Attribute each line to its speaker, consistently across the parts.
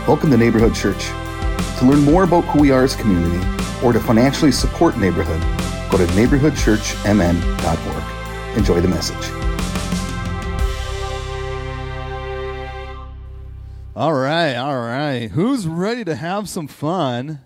Speaker 1: Welcome to Neighborhood Church. To learn more about who we are as a community or to financially support Neighborhood, go to neighborhoodchurchmn.org. Enjoy the message.
Speaker 2: All right. Who's ready to have some fun?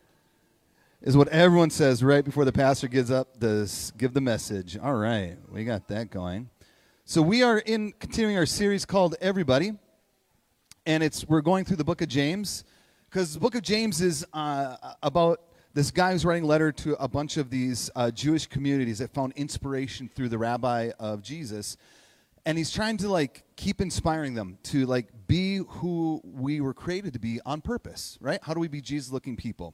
Speaker 2: Is what everyone says right before the pastor gives up to give the message. All right, we got that going. So we are continuing our series called Everybody, and we're going through the book of James, because the book of James is about this guy who's writing a letter to a bunch of these Jewish communities that found inspiration through the rabbi of Jesus. And he's trying to keep inspiring them to be who we were created to be on purpose, right? How do we be Jesus-looking people?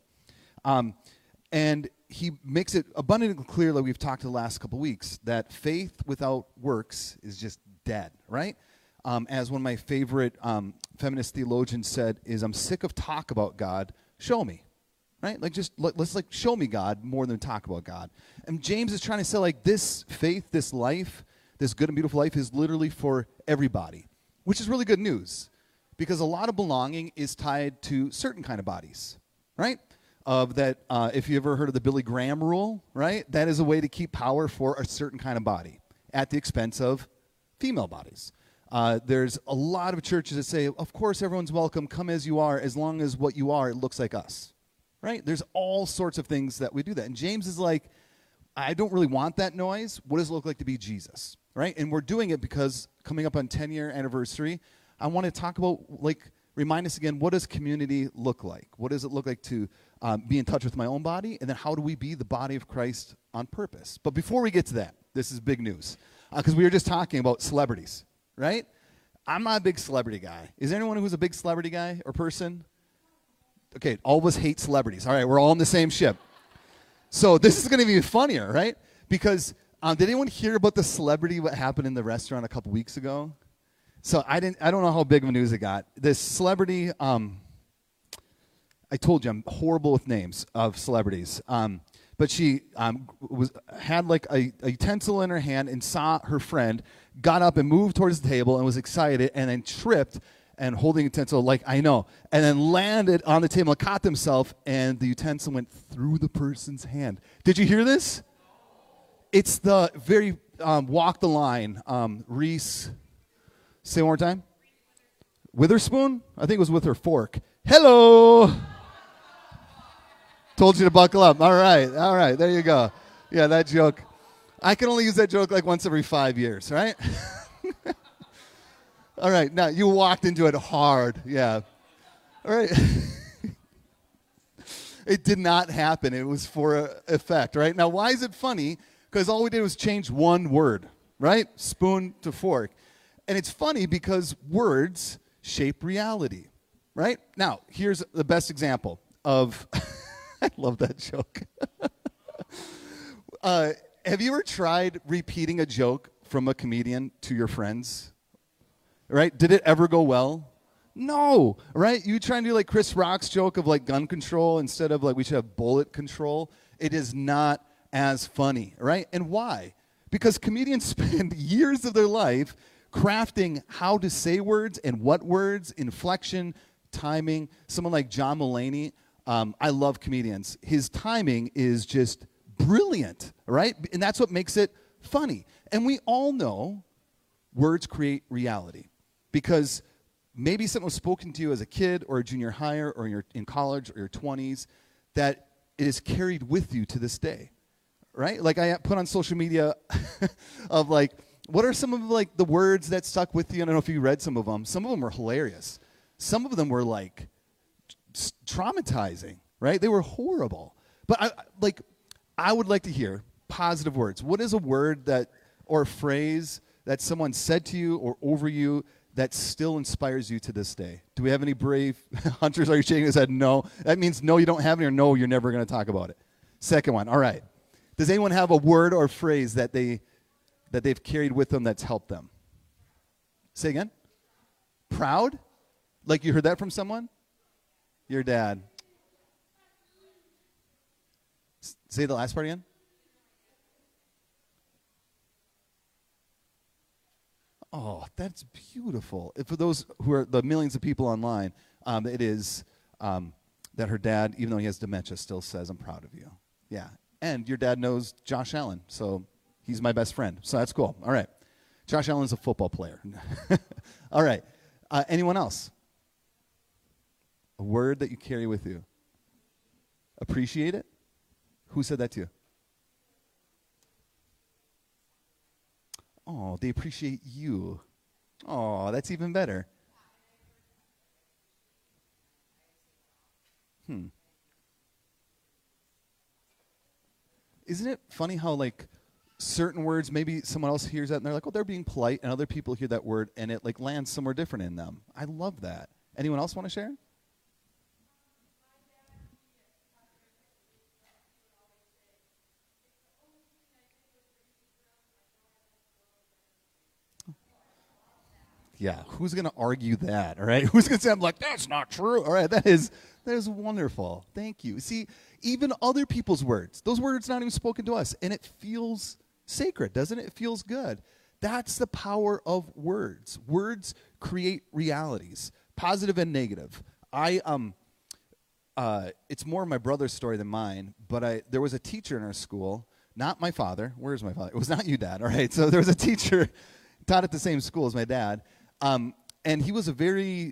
Speaker 2: And he makes it abundantly clear, like we've talked the last couple weeks, that faith without works is just dead, right? As one of my favorite feminist theologians said, I'm sick of talk about God. Show me, right? Let's show me God more than talk about God. And James is trying to say this faith, this life, this good and beautiful life is literally for everybody, which is really good news, because a lot of belonging is tied to certain kind of bodies, right? If you ever heard of the Billy Graham rule, right? That is a way to keep power for a certain kind of body at the expense of female bodies. There's a lot of churches that say, of course, everyone's welcome, come as you are, as long as what you are, it looks like us, right? There's all sorts of things that we do that. And James is like, I don't really want that noise. What does it look like to be Jesus? Right? And we're doing it because coming up on 10-year anniversary, I want to talk about, remind us again, what does community look like? What does it look like to be in touch with my own body? And then how do we be the body of Christ on purpose? But before we get to that, this is big news, because we were just talking about celebrities, right? I'm not a big celebrity guy. Is there anyone who's a big celebrity guy or person? Okay, all of us hate celebrities. All right, we're all in the same ship. So this is going to be funnier, right? Because did anyone hear about the celebrity, what happened in the restaurant a couple weeks ago? So I don't know how big of a news it got. This celebrity, I told you I'm horrible with names of celebrities. But she had a utensil in her hand and saw her friend, got up and moved towards the table and was excited, and then tripped and holding a utensil and then landed on the table and caught themselves, and the utensil went through the person's hand. Did you hear this? It's the very walk the line, Reese. Say it one more time. Witherspoon? I think it was with her fork. Hello. Told you to buckle up. All right. There you go. Yeah, that joke. I can only use that joke once every 5 years, right? All right. Now, you walked into it hard. Yeah. All right. It did not happen. It was for effect, right? Now, why is it funny? Because all we did was change one word, right? Spoon to fork. And it's funny because words shape reality, right? Now, here's the best example of, I love that joke. Have you ever tried repeating a joke from a comedian to your friends? Right? Did it ever go well? No, right? You try and do Chris Rock's joke of gun control instead of we should have bullet control. It is not as funny, right? And why? Because comedians spend years of their life crafting how to say words and what words, inflection, timing. Someone like John Mulaney, I love comedians. His timing is just brilliant, right? And that's what makes it funny. And we all know words create reality, because maybe something was spoken to you as a kid or a junior higher or in college or your 20s that it is carried with you to this day. Right? I put on social media of what are some of the words that stuck with you? I don't know if you read some of them. Some of them were hilarious. Some of them were traumatizing, right? They were horrible. But I would like to hear positive words. What is a word or a phrase that someone said to you or over you that still inspires you to this day? Do we have any brave hunters? Are you shaking his head? No. That means no, you don't have any, or no, you're never going to talk about it. Second one. All right. Does anyone have a word or phrase that they've carried with them that's helped them? Say again? Proud? You heard that from someone? Your dad. Say the last part again. Oh, that's beautiful. For those who are the millions of people online, it is that her dad, even though he has dementia, still says, "I'm proud of you." Yeah. And your dad knows Josh Allen, so he's my best friend. So that's cool. All right. Josh Allen's a football player. All right. Anyone else? A word that you carry with you. Appreciate it? Who said that to you? Oh, they appreciate you. Oh, that's even better. Isn't it funny how, like, certain words, maybe someone else hears that and they're like, oh, they're being polite, and other people hear that word and it, like, lands somewhere different in them. I love that. Anyone else want to share? Yeah, who's going to argue that, all right? Who's going to say, I'm like, that's not true? All right, that is wonderful. Thank you. See, even other people's words, those words not even spoken to us, and it feels sacred, doesn't it? It feels good. That's the power of words. Words create realities, positive and negative. It's more my brother's story than mine, but there was a teacher in our school, not my father. Where's my father? It was not you, Dad, all right? So there was a teacher taught at the same school as my dad. And he was he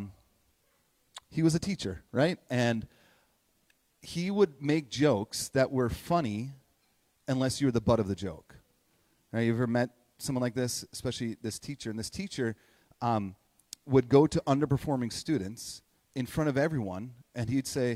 Speaker 2: was a teacher, right? And he would make jokes that were funny unless you were the butt of the joke. Right? You ever met someone like this, especially this teacher? And this teacher would go to underperforming students in front of everyone, and he'd say,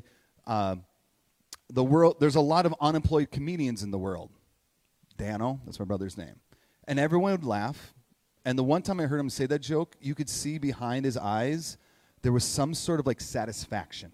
Speaker 2: there's a lot of unemployed comedians in the world. Dano, that's my brother's name. And everyone would laugh. And the one time I heard him say that joke, you could see behind his eyes there was some sort of like satisfaction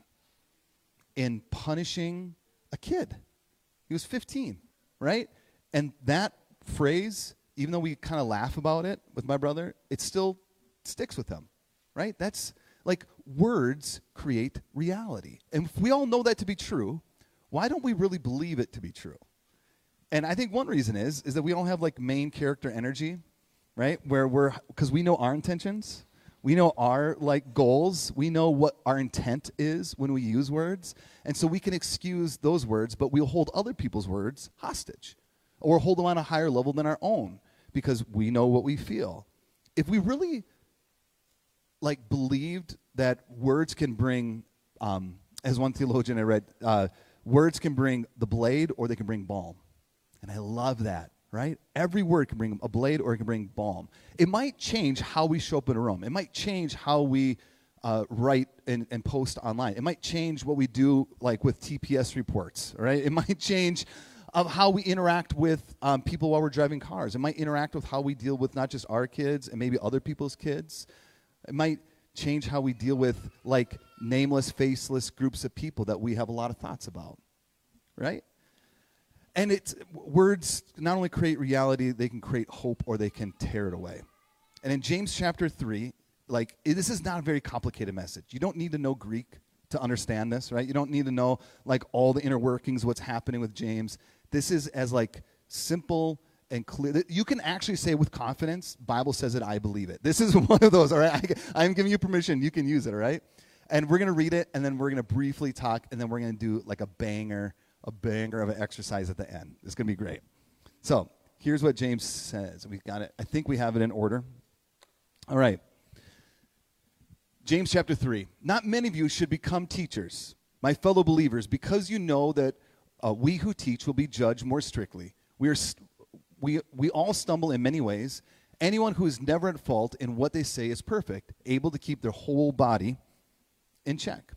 Speaker 2: in punishing a kid. He was 15, right? And that phrase, even though we kind of laugh about it with my brother, it still sticks with him, right? That's like words create reality. And if we all know that to be true, why don't we really believe it to be true? And I think one reason is that we don't have like main character energy, right? Because we know our intentions. We know our like goals. We know what our intent is when we use words. And so we can excuse those words, but we'll hold other people's words hostage or hold them on a higher level than our own because we know what we feel. If we really like believed that words can bring, as one theologian I read, words can bring the blade or they can bring balm. And I love that. Right? Every word can bring a blade or it can bring balm. It might change how we show up in a room. It might change how we write and post online. It might change what we do like with TPS reports. Right? It might change how we interact with people while we're driving cars. It might interact with how we deal with not just our kids and maybe other people's kids. It might change how we deal with like nameless, faceless groups of people that we have a lot of thoughts about. Right? And words not only create reality, they can create hope or they can tear it away. And in James chapter 3, this is not a very complicated message. You don't need to know Greek to understand this, right? You don't need to know like all the inner workings, what's happening with James. This is as like simple and clear. You can actually say with confidence, Bible says it, I believe it. This is one of those, all right? I'm giving you permission. You can use it, all right? And we're going to read it, and then we're going to briefly talk, and then we're going to do like a banger of an exercise at the end. It's going to be great. So here's what James says. We've got it. I think we have it in order. All right. James chapter 3. Not many of you should become teachers, my fellow believers, because you know that we who teach will be judged more strictly. We all stumble in many ways. Anyone who is never at fault in what they say is perfect, able to keep their whole body in check.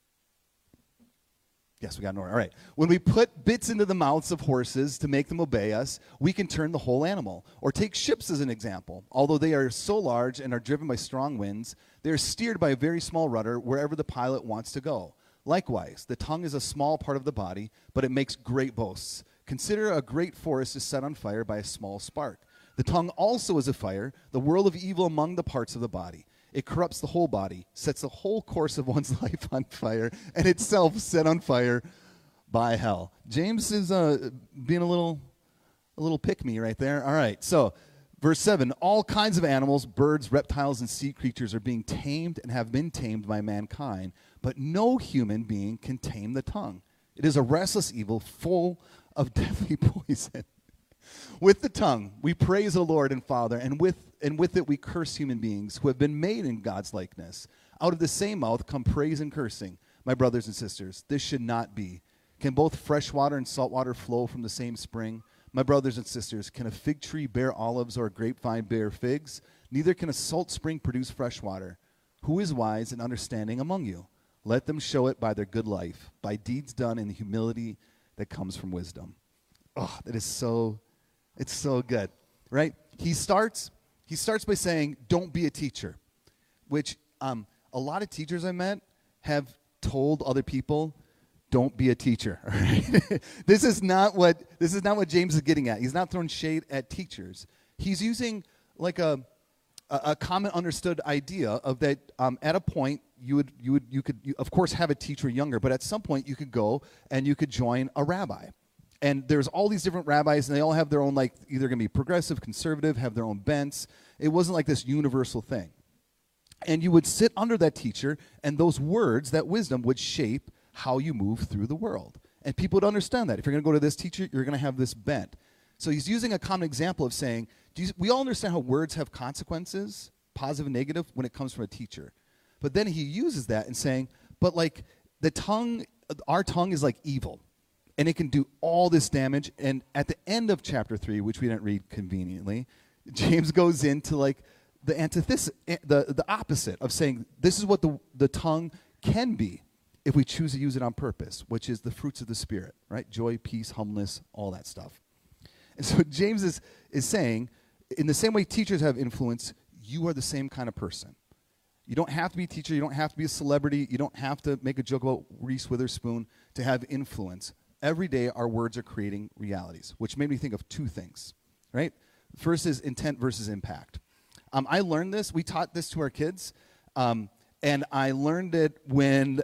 Speaker 2: Yes, we got an order. All right. When we put bits into the mouths of horses to make them obey us, we can turn the whole animal. Or take ships as an example. Although they are so large and are driven by strong winds, they are steered by a very small rudder wherever the pilot wants to go. Likewise, the tongue is a small part of the body, but it makes great boasts. Consider a great forest is set on fire by a small spark. The tongue also is a fire, the world of evil among the parts of the body. It corrupts the whole body, sets the whole course of one's life on fire, and itself set on fire by hell. James is being a little pick-me right there. All right, so Verse 7, all kinds of animals, birds, reptiles, and sea creatures are being tamed and have been tamed by mankind, but no human being can tame the tongue. It is a restless evil full of deadly poison. With the tongue, we praise the Lord and Father, and with it we curse human beings who have been made in God's likeness. Out of the same mouth come praise and cursing. My brothers and sisters, this should not be. Can both fresh water and salt water flow from the same spring? My brothers and sisters, can a fig tree bear olives or a grapevine bear figs? Neither can a salt spring produce fresh water. Who is wise and understanding among you? Let them show it by their good life, by deeds done in the humility that comes from wisdom. Oh, that is so, it's so good, right? He starts by saying, don't be a teacher, which a lot of teachers I met have told other people, don't be a teacher. Right? This is not what James is getting at. He's not throwing shade at teachers. He's using like a common understood idea of that at a point you could of course have a teacher younger, but at some point you could go and you could join a rabbi. And there's all these different rabbis, and they all have their own, like, either going to be progressive, conservative, have their own bents. It wasn't like this universal thing. And you would sit under that teacher, and those words, that wisdom, would shape how you move through the world. And people would understand that. If you're going to go to this teacher, you're going to have this bent. So he's using a common example of saying, we all understand how words have consequences, positive and negative, when it comes from a teacher. But then he uses that and saying, but like the tongue, our tongue is like evil. And it can do all this damage. And at the end of chapter 3, which we didn't read conveniently, James goes into like the antithesis, the opposite of saying this is what the tongue can be if we choose to use it on purpose, which is the fruits of the Spirit, right? Joy, peace, humbleness, all that stuff. And so James is saying, in the same way teachers have influence, you are the same kind of person. You don't have to be a teacher. You don't have to be a celebrity. You don't have to make a joke about Reese Witherspoon to have influence. Every day, our words are creating realities, which made me think of two things, right? First is intent versus impact. I learned this. We taught this to our kids, and I learned it when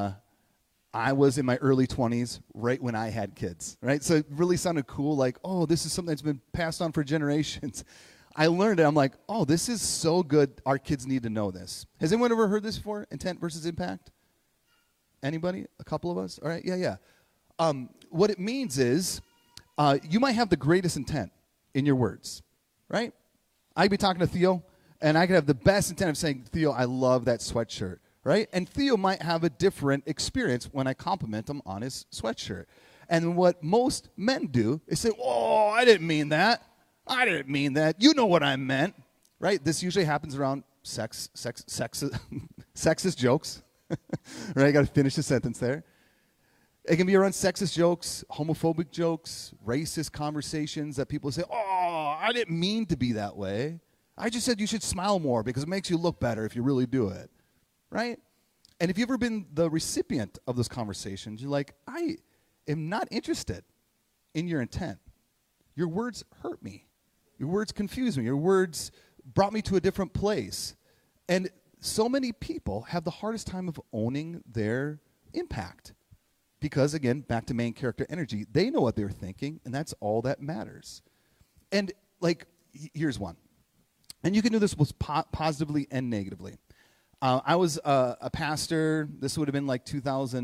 Speaker 2: I was in my early 20s, right when I had kids, right? So it really sounded cool, like, oh, this is something that's been passed on for generations. I learned it. I'm like, oh, this is so good. Our kids need to know this. Has anyone ever heard this before, intent versus impact? Anybody? A couple of us? All right, yeah. What it means is you might have the greatest intent in your words, right? I could be talking to Theo, and I could have the best intent of saying, Theo, I love that sweatshirt, right? And Theo might have a different experience when I compliment him on his sweatshirt. And what most men do is say, oh, I didn't mean that. I didn't mean that. You know what I meant, right? This usually happens around sexist jokes, right? I got to finish the sentence there. It can be around sexist jokes, homophobic jokes, racist conversations that people say, oh, I didn't mean to be that way. I just said you should smile more because it makes you look better if you really do it, right? And if you've ever been the recipient of those conversations, you're like, I am not interested in your intent. Your words hurt me. Your words confuse me. Your words brought me to a different place. And so many people have the hardest time of owning their impact. Because, again, back to main character energy, they know what they're thinking, and that's all that matters. And, like, here's one. And you can do this both positively and negatively. I was a pastor. This would have been like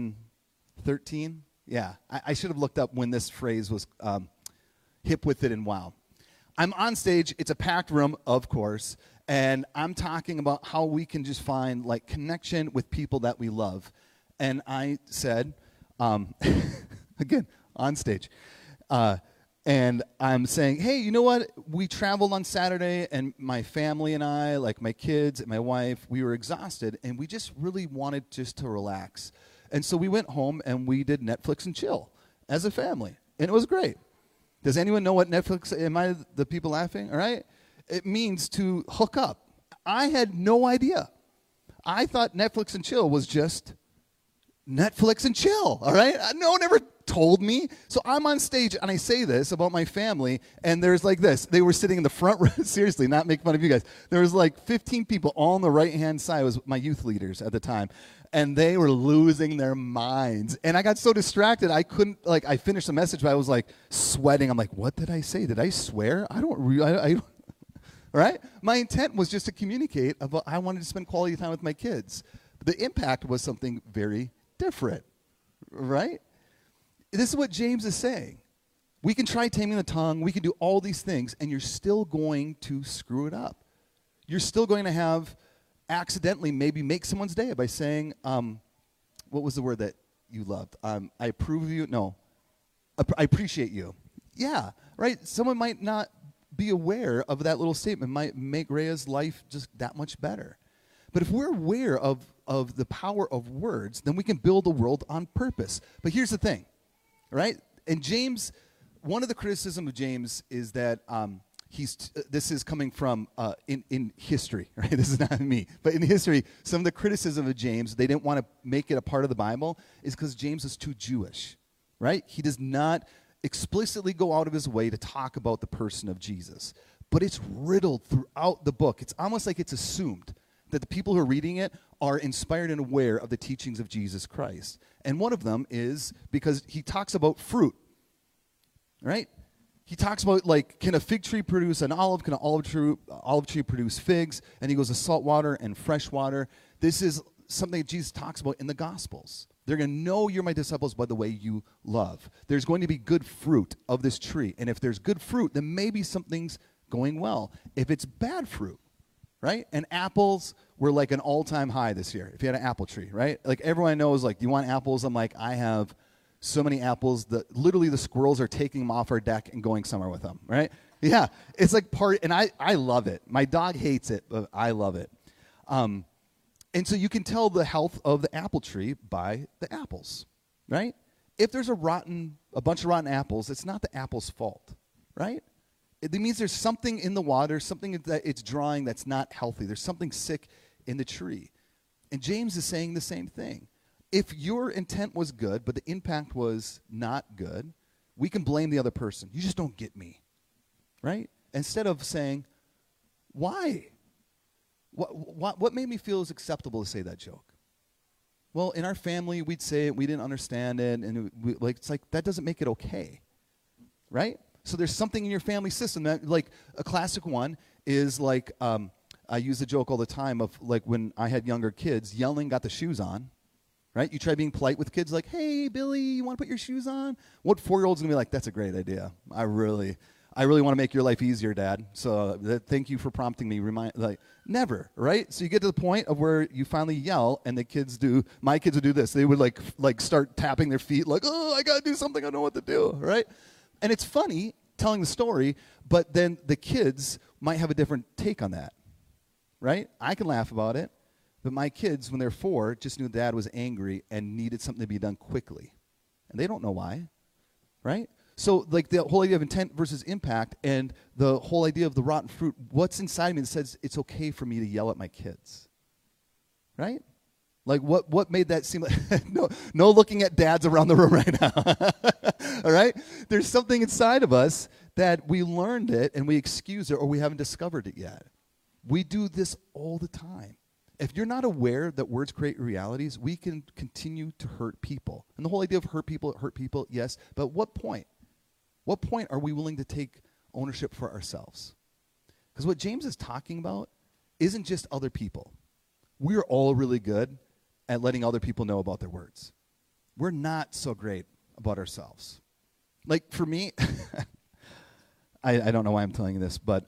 Speaker 2: 2013. Yeah, I should have looked up when this phrase was hip with it and wow. I'm on stage. It's a packed room, of course, and I'm talking about how we can just find, like, connection with people that we love. And I said... again, on stage. And I'm saying, hey, you know what? We traveled on Saturday, and my family and I, like my kids and my wife, we were exhausted, and we just really wanted just to relax. And so we went home, and we did Netflix and chill as a family, and it was great. Does anyone know what Netflix, am I the people laughing? All right? It means to hook up. I had no idea. I thought Netflix and chill was just Netflix and chill, all right? No one ever told me. So I'm on stage, and I say this about my family, and there's like this. They were sitting in the front row. Seriously, not making fun of you guys. There was like 15 people all on the right-hand side. It was my youth leaders at the time, and they were losing their minds. And I got so distracted, I couldn't, like, I finished the message, but I was like sweating. I'm like, what did I say? Did I swear? I don't right? My intent was just to communicate about I wanted to spend quality time with my kids. The impact was something very different, right? This is what James is saying. We can try taming the tongue. We can do all these things, and you're still going to screw it up. You're still going to have accidentally maybe make someone's day by saying, what was the word that you loved? I approve of you. No, I appreciate you. Yeah, right? Someone might not be aware of that little statement. Might make Rhea's life just that much better. But if we're aware of the power of words, then we can build a world on purpose. But here's the thing, right? And James, one of the criticism of James is that this is coming from in history, right? This is not me. But in history, some of the criticism of James, they didn't want to make it a part of the Bible, is because James is too Jewish, right? He does not explicitly go out of his way to talk about the person of Jesus. But it's riddled throughout the book. It's almost like it's assumed that the people who are reading it are inspired and aware of the teachings of Jesus Christ. And one of them is because he talks about fruit, right? He talks about, like, can a fig tree produce an olive? Can an olive tree produce figs? And he goes to salt water and fresh water. This is something that Jesus talks about in the Gospels. They're going to know you're my disciples by the way you love. There's going to be good fruit of this tree. And if there's good fruit, then maybe something's going well. If it's bad fruit, right? And apples were like an all-time high this year, if you had an apple tree, right? Like, everyone knows, like, do you want apples? I'm like, I have so many apples that literally the squirrels are taking them off our deck and going somewhere with them, right? Yeah, it's like and I love it. My dog hates it, but I love it. And so you can tell the health of the apple tree by the apples, right? If there's a bunch of rotten apples, it's not the apple's fault, right? It means there's something in the water, something that it's drawing that's not healthy. There's something sick in the tree. And James is saying the same thing. If your intent was good, but the impact was not good, we can blame the other person. You just don't get me, right? Instead of saying, why? What made me feel is acceptable to say that joke? Well, in our family, we'd say it, we didn't understand it, and it's like that doesn't make it okay, right? So there's something in your family system that, like, a classic one is like, I use the joke all the time of, like, when I had younger kids, yelling got the shoes on, right? You try being polite with kids, like, hey, Billy, you want to put your shoes on? What 4-year-old's going to be like, that's a great idea. I really want to make your life easier, Dad. So thank you for prompting me. Never, right? So you get to the point of where you finally yell, and my kids would do this. They would like start tapping their feet, like, oh, I got to do something. I don't know what to do, right? And it's funny telling the story, but then the kids might have a different take on that, right? I can laugh about it, but my kids, when they're 4, just knew Dad was angry and needed something to be done quickly. And they don't know why, right? So, like, the whole idea of intent versus impact and the whole idea of the rotten fruit, what's inside me that says it's okay for me to yell at my kids, right? Like, what made that seem like, no looking at dads around the room right now, all right? There's something inside of us that we learned it and we excuse it, or we haven't discovered it yet. We do this all the time. If you're not aware that words create realities, we can continue to hurt people. And the whole idea of hurt people, yes, but what point? What point are we willing to take ownership for ourselves? Because what James is talking about isn't just other people. We're all really good at letting other people know about their words. We're not so great about ourselves. Like, for me, I don't know why I'm telling you this, but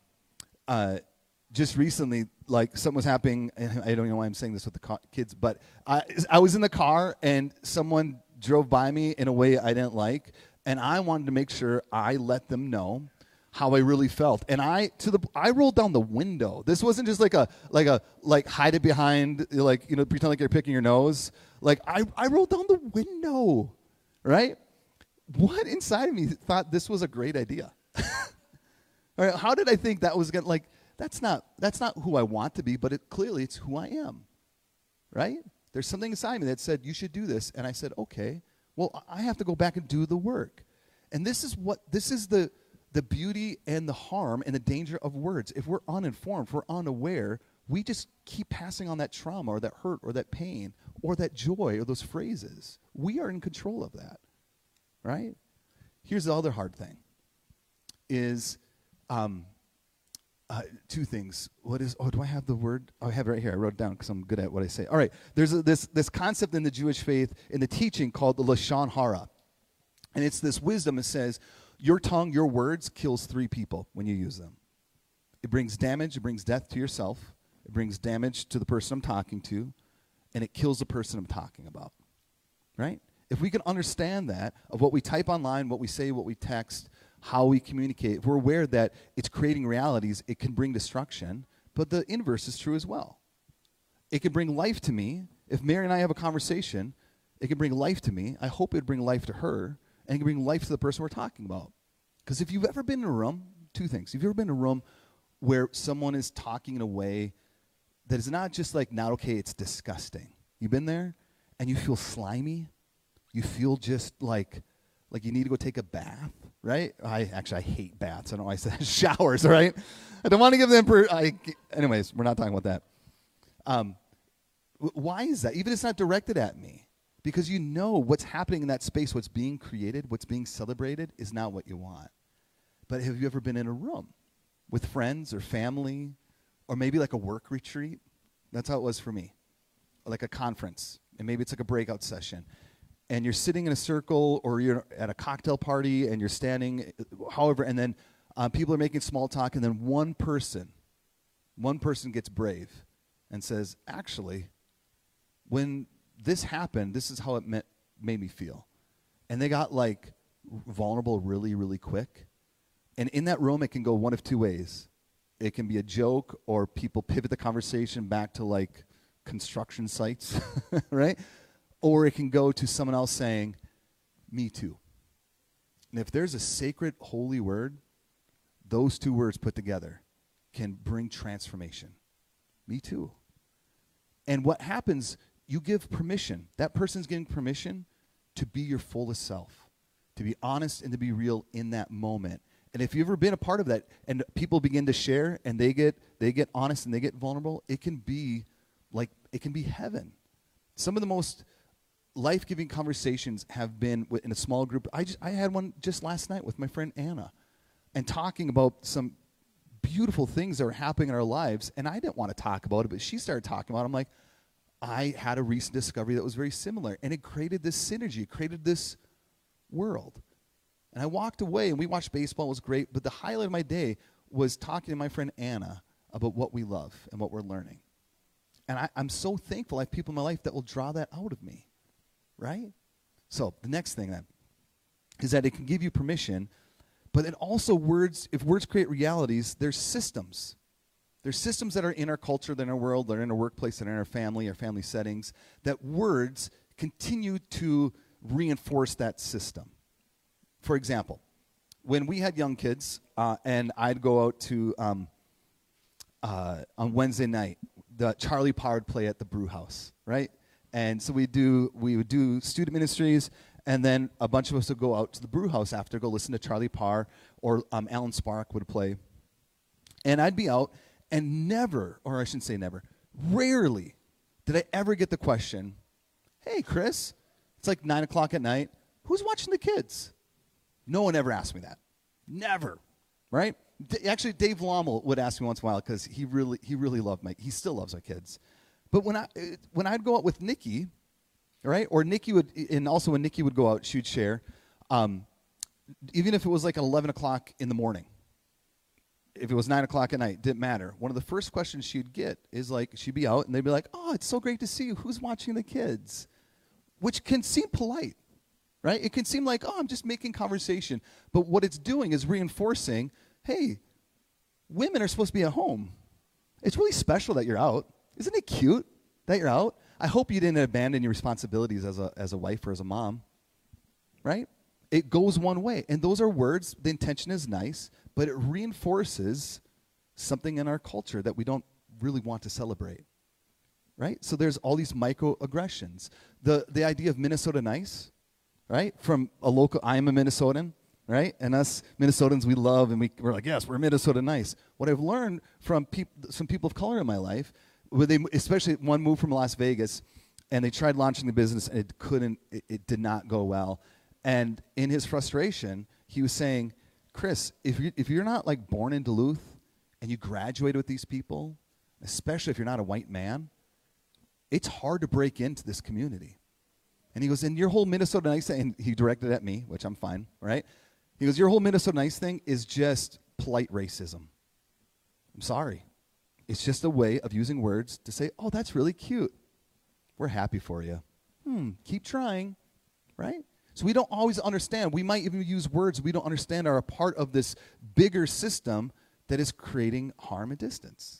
Speaker 2: just recently, like, something was happening, and I don't know why I'm saying this with the kids, but I was in the car, and someone drove by me in a way I didn't like, and I wanted to make sure I let them know how I really felt. And I rolled down the window. This wasn't just like hide it behind, like, pretend like you're picking your nose. Like, I rolled down the window, right? What inside of me thought this was a great idea? All right, how did I think that was gonna, like, that's not who I want to be, but clearly it's who I am, right? There's something inside me that said you should do this, and I said, okay. Well, I have to go back and do the work. And this is the beauty and the harm and the danger of words. If we're uninformed, if we're unaware, we just keep passing on that trauma or that hurt or that pain or that joy or those phrases. We are in control of that, right? Here's the other hard thing is Two things. Do I have the word? Oh, I have it right here. I wrote it down because I'm good at what I say. All right. There's this concept in the Jewish faith, in the teaching, called the Lashon Hara. And it's this wisdom that says, your tongue, your words, kills 3 people when you use them. It brings damage. It brings death to yourself. It brings damage to the person I'm talking to. And it kills the person I'm talking about. Right? If we can understand that, of what we type online, what we say, what we text, how we communicate, if we're aware that it's creating realities, it can bring destruction. But the inverse is true as well. It can bring life to me. If Mary and I have a conversation, it can bring life to me. I hope it would bring life to her. And it can bring life to the person we're talking about. Because if you've ever been in a room, 2 things. If you've ever been in a room where someone is talking in a way that is not just like, not okay, it's disgusting. You've been there and you feel slimy. You feel just like you need to go take a bath, right? I hate baths. I don't know why I said showers, right? I don't want to give them, anyways, we're not talking about that. Why is that? Even if it's not directed at me. Because you know what's happening in that space, what's being created, what's being celebrated is not what you want. But have you ever been in a room with friends or family or maybe like a work retreat? That's how it was for me. Or like a conference. And maybe it's like a breakout session. And you're sitting in a circle or you're at a cocktail party and you're standing, however, and then people are making small talk and then one person gets brave and says, actually, when this happened, this is how it made me feel. And they got like vulnerable really, really quick. And in that room, it can go one of 2 ways. It can be a joke or people pivot the conversation back to like construction sites, right? Or it can go to someone else saying, me too. And if there's a sacred, holy word, those 2 words put together can bring transformation. Me too. And what happens, you give permission. That person's getting permission to be your fullest self, to be honest and to be real in that moment. And if you've ever been a part of that and people begin to share and they get honest and they get vulnerable, it can be heaven. Some of the most life-giving conversations have been in a small group. I had one just last night with my friend Anna and talking about some beautiful things that were happening in our lives. And I didn't want to talk about it, but she started talking about it. I'm like, I had a recent discovery that was very similar, and it created this synergy, it created this world. And I walked away, and we watched baseball, it was great, but the highlight of my day was talking to my friend Anna about what we love and what we're learning. And I'm so thankful I have people in my life that will draw that out of me, right? So the next thing then is that it can give you permission, but then also if words create realities, there's systems. There's systems that are in our culture, that are in our world, that are in our workplace, that are in our family settings, that words continue to reinforce that system. For example, when we had young kids, and I'd go out to, on Wednesday night, the Charlie Parr would play at the brew house, right? And so we would do student ministries, and then a bunch of us would go out to the brew house after, go listen to Charlie Parr, or Alan Spark would play. And I'd be out, and never, or I shouldn't say never, rarely did I ever get the question, hey, Chris, it's like 9 o'clock at night, who's watching the kids? No one ever asked me that. Never, right? Actually, Dave Lommel would ask me once in a while because he really loved he still loves our kids. But when I'd go out with Nikki, right, or Nikki would, and also when Nikki would go out, she'd share, even if it was like 11 o'clock in the morning, if it was 9 o'clock at night, didn't matter. One of the first questions she'd get is like, she'd be out and they'd be like, oh, it's so great to see you. Who's watching the kids? Which can seem polite, right? It can seem like, oh, I'm just making conversation. But what it's doing is reinforcing, hey, women are supposed to be at home. It's really special that you're out. Isn't it cute that you're out? I hope you didn't abandon your responsibilities as a wife or as a mom, right? It goes one way. And those are words, the intention is nice, but it reinforces something in our culture that we don't really want to celebrate, right? So there's all these microaggressions. The idea of Minnesota nice, right? From a local, I'm a Minnesotan, right? And us Minnesotans, we love, and we're like, yes, we're Minnesota nice. What I've learned from some people of color in my life, especially one moved from Las Vegas, and they tried launching the business, and it did not go well. And in his frustration, he was saying, Chris, if you're not like born in Duluth, and you graduated with these people, especially if you're not a white man, it's hard to break into this community. And he goes, and your whole Minnesota Nice thing, and he directed it at me, which I'm fine, right? He goes, your whole Minnesota Nice thing is just polite racism. I'm sorry. It's just a way of using words to say, oh, that's really cute. We're happy for you. Keep trying, right? So we don't always understand. We might even use words we don't understand are a part of this bigger system that is creating harm and distance.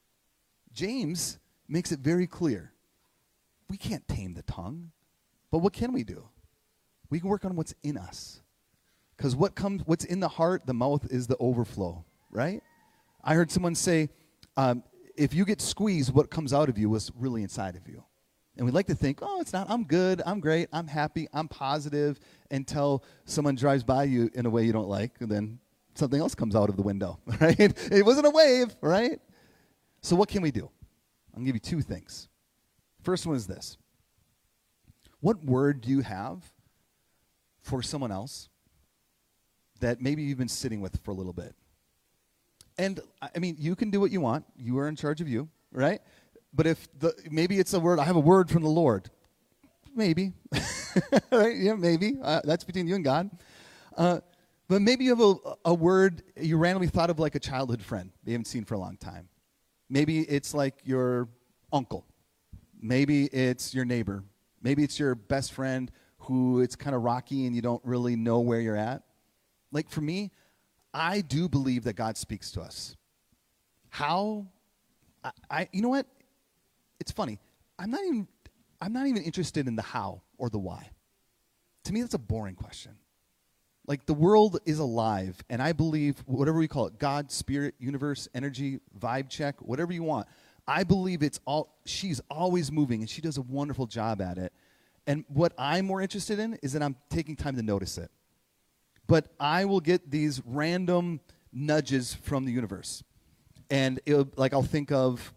Speaker 2: James makes it very clear. We can't tame the tongue, but what can we do? We can work on what's in us. Because what's in the heart, the mouth is the overflow, right? I heard someone say, if you get squeezed, what comes out of you was really inside of you. And we like to think, oh, it's not, I'm good, I'm great, I'm happy, I'm positive, until someone drives by you in a way you don't like, and then something else comes out of the window, right? It wasn't a wave, right? So what can we do? I'm going to give you two things. First one is this. What word do you have for someone else that maybe you've been sitting with for a little bit? And, I mean, you can do what you want. You are in charge of you, right? But if maybe it's a word, I have a word from the Lord. Maybe. Right? Yeah, maybe. That's between you and God. But maybe you have a word you randomly thought of like a childhood friend you haven't seen for a long time. Maybe it's like your uncle. Maybe it's your neighbor. Maybe it's your best friend who it's kind of rocky and you don't really know where you're at. Like for me, I do believe that God speaks to us. How? You know what? It's funny. I'm not even interested in the how or the why. To me, that's a boring question. Like the world is alive, and I believe whatever we call it, God, spirit, universe, energy, vibe check, whatever you want. I believe she's always moving, and she does a wonderful job at it. And what I'm more interested in is that I'm taking time to notice it. But I will get these random nudges from the universe. And I'll think of,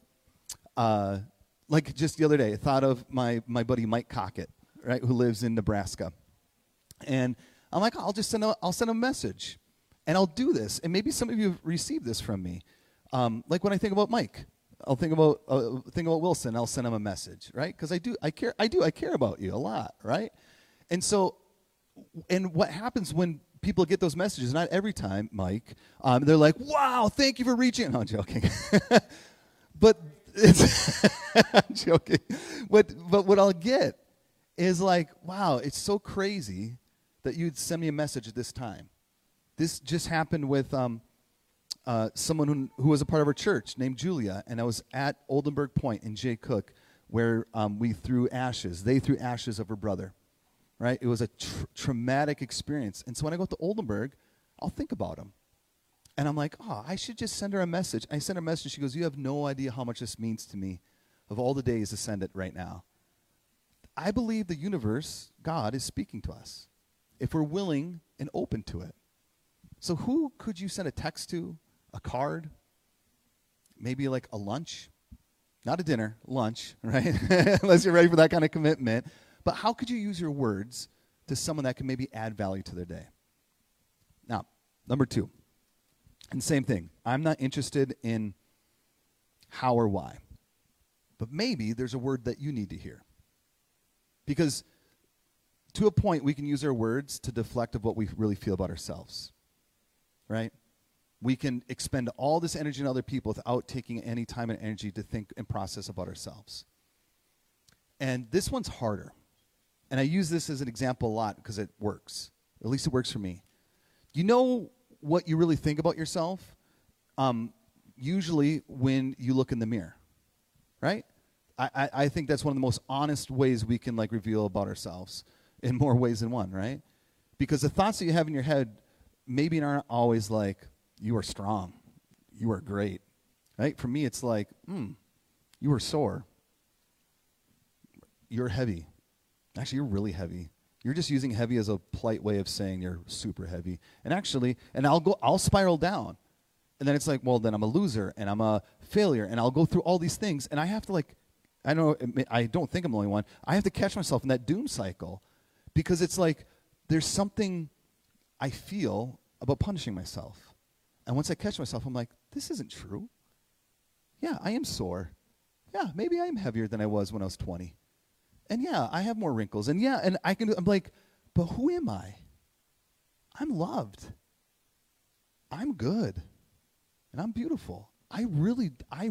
Speaker 2: like just the other day, I thought of my buddy Mike Cockett, right, who lives in Nebraska. And I'm like, I'll send a message. And I'll do this. And maybe some of you have received this from me. Like when I think about Mike, I'll think about Wilson. I'll send him a message, right? Because I care about you a lot, right? And so, and what happens when people get those messages? Not every time, Mike. They're like, "Wow, thank you for reaching." No, I'm joking. But I'm joking. But what I'll get is like, "Wow, it's so crazy that you'd send me a message at this time." This just happened with someone who was a part of our church named Julia, and I was at Oldenburg Point in Jay Cook, where we threw ashes. They threw ashes of her brother, right? It was a traumatic experience. And so when I go to Oldenburg, I'll think about him. And I'm like, oh, I should just send her a message. I sent her a message. She goes, you have no idea how much this means to me of all the days to send it right now. I believe the universe, God, is speaking to us if we're willing and open to it. So who could you send a text to, a card, maybe like a lunch? Not a dinner, lunch, right? Unless you're ready for that kind of commitment. But how could you use your words to someone that can maybe add value to their day? Now, number 2, and same thing. I'm not interested in how or why. But maybe there's a word that you need to hear. Because to a point, we can use our words to deflect of what we really feel about ourselves. Right? We can expend all this energy on other people without taking any time and energy to think and process about ourselves. And this one's harder. And I use this as an example a lot because it works. At least it works for me. You know what you really think about yourself? Usually when you look in the mirror. Right? I think that's one of the most honest ways we can reveal about ourselves in more ways than one, right? Because the thoughts that you have in your head maybe aren't always like, you are strong, you are great, right? For me, it's like, you are sore, you're heavy. Actually, you're really heavy. You're just using heavy as a polite way of saying you're super heavy. And actually, I'll spiral down. And then it's like, well, then I'm a loser, and I'm a failure, and I'll go through all these things, and I have to I don't think I'm the only one. I have to catch myself in that doom cycle because it's like there's something I feel about punishing myself. And once I catch myself, I'm like, this isn't true. Yeah, I am sore. Yeah, maybe I am heavier than I was when I was 20. And yeah, I have more wrinkles. And yeah, and I'm like, but who am I? I'm loved. I'm good. And I'm beautiful. I really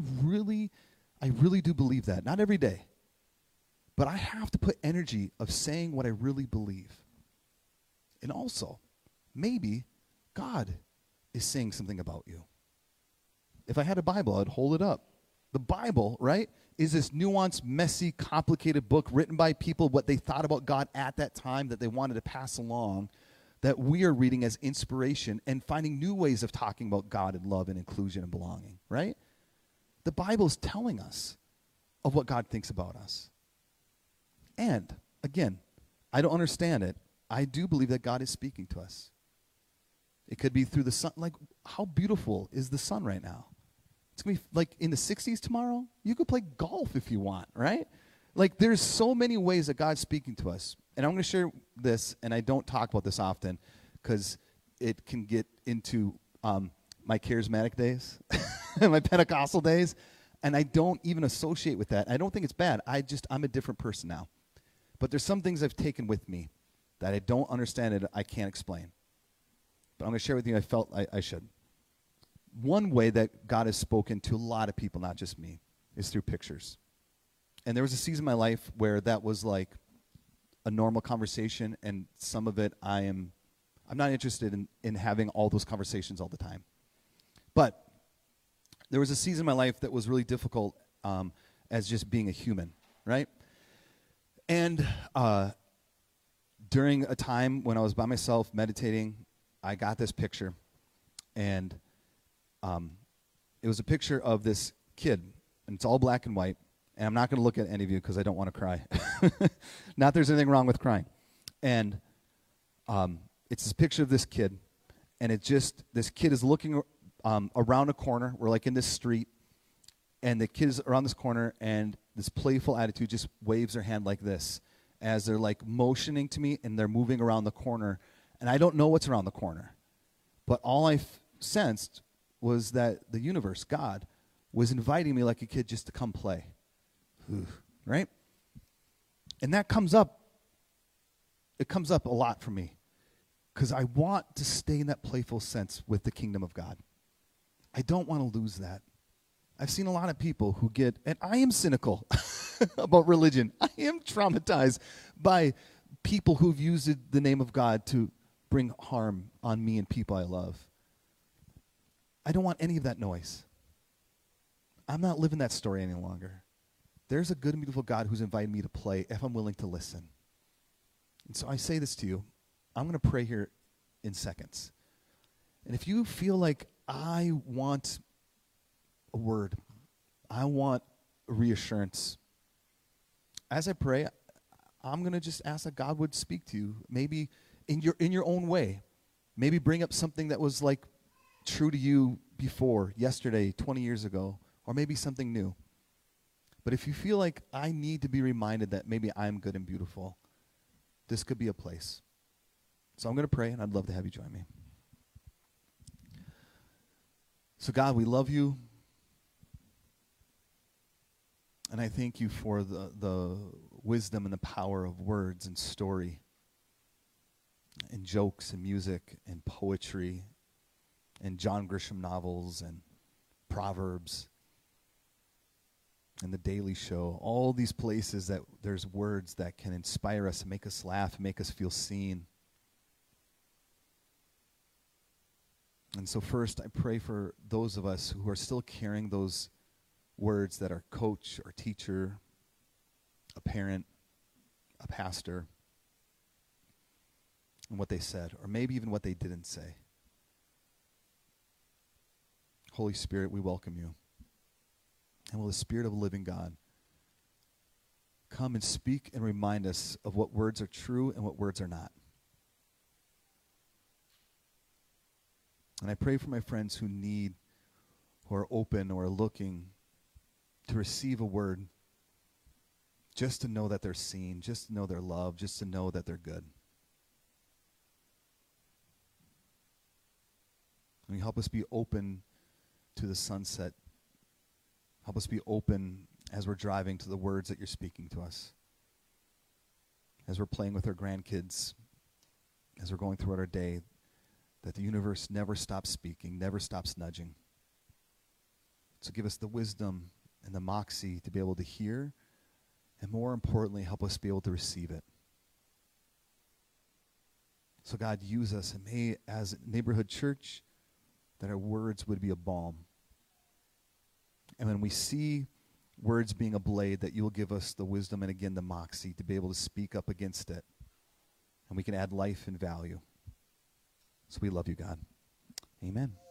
Speaker 2: do believe that. Not every day. But I have to put energy of saying what I really believe. And also, maybe God is saying something about you. If I had a Bible, I'd hold it up. The Bible, right, is this nuanced, messy, complicated book written by people, what they thought about God at that time that they wanted to pass along, that we are reading as inspiration and finding new ways of talking about God and love and inclusion and belonging, right? The Bible is telling us of what God thinks about us. And, again, I don't understand it. I do believe that God is speaking to us. It could be through the sun. Like, how beautiful is the sun right now? It's going to be like in the 60s tomorrow. You could play golf if you want, right? Like, there's so many ways that God's speaking to us. And I'm going to share this, and I don't talk about this often because it can get into my charismatic days, my Pentecostal days, and I don't even associate with that. I don't think it's bad. I'm a different person now. But there's some things I've taken with me that I don't understand and I can't explain. But I'm going to share with you, I felt I should. One way that God has spoken to a lot of people, not just me, is through pictures. And there was a season in my life where that was like a normal conversation, and some of it I'm not interested in having all those conversations all the time. But there was a season in my life that was really difficult as just being a human, right? And during a time when I was by myself meditating, I got this picture, and it was a picture of this kid, and it's all black and white, and I'm not going to look at any of you because I don't want to cry. Not there's anything wrong with crying. And it's this picture of this kid, and this kid is looking around a corner. We're like in this street, and the kid is around this corner, and this playful attitude just waves their hand like this as they're like motioning to me, and they're moving around the corner. And I don't know what's around the corner. But all I sensed was that the universe, God, was inviting me like a kid just to come play. Right? And that comes up. It comes up a lot for me. Because I want to stay in that playful sense with the kingdom of God. I don't want to lose that. I've seen a lot of people who get, and I am cynical about religion. I am traumatized by people who've used the name of God to bring harm on me and people I love. I don't want any of that noise. I'm not living that story any longer. There's a good and beautiful God who's invited me to play if I'm willing to listen. And so I say this to you. I'm going to pray here in seconds. And if you feel like I want a word, I want a reassurance, as I pray, I'm going to just ask that God would speak to you, maybe in your own way. Maybe bring up something that was like true to you before, yesterday, 20 years ago, or maybe something new. But if you feel like I need to be reminded that maybe I'm good and beautiful, this could be a place. So I'm going to pray, and I'd love to have you join me. So God, we love you. And I thank you for the wisdom and the power of words and story and jokes and music and poetry and John Grisham novels and Proverbs and The Daily Show. All these places that there's words that can inspire us, make us laugh, make us feel seen. And so first, I pray for those of us who are still carrying those words that our coach or teacher, a parent, a pastor, and what they said, or maybe even what they didn't say. Holy Spirit, we welcome you. And will the Spirit of the living God come and speak and remind us of what words are true and what words are not. And I pray for my friends who are open or are looking to receive a word, just to know that they're seen, just to know they're loved, just to know that they're good. And you help us be open to the sunset. Help us be open as we're driving to the words that you're speaking to us. As we're playing with our grandkids, as we're going throughout our day, that the universe never stops speaking, never stops nudging. So give us the wisdom and the moxie to be able to hear, and more importantly, help us be able to receive it. So God, use us, and may, as a neighborhood church, that our words would be a balm. And when we see words being a blade, that you'll give us the wisdom and, again, the moxie to be able to speak up against it. And we can add life and value. So we love you, God. Amen.